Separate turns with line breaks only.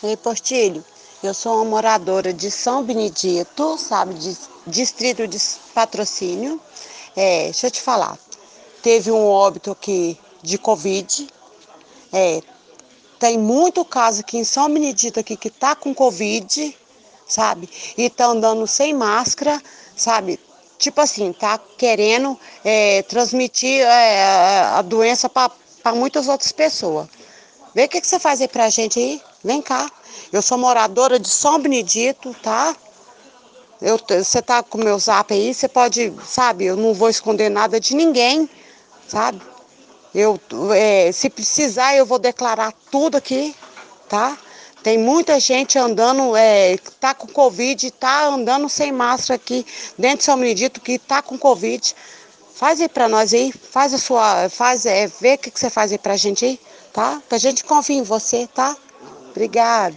Ei, Portilho, eu sou uma moradora de São Benedito, sabe, distrito de Patrocínio. Deixa eu te falar, teve um óbito aqui de Covid. É, tem muito caso aqui em São Benedito aqui que tá com Covid, sabe, e tá andando sem máscara, sabe, tipo assim, tá querendo transmitir a doença para muitas outras pessoas. Vê o que você faz aí pra gente aí. Vem cá. Eu sou moradora de São Benedito, tá? Você tá com o meu zap aí, você pode, sabe, eu não vou esconder nada de ninguém, sabe? Se precisar, eu vou declarar tudo aqui, tá? Tem muita gente andando, tá com Covid, tá andando sem máscara aqui dentro de São Benedito, que tá com Covid. Faz aí pra nós aí, vê o que você faz aí pra gente aí, tá? Que a gente confia em você, tá? Obrigada.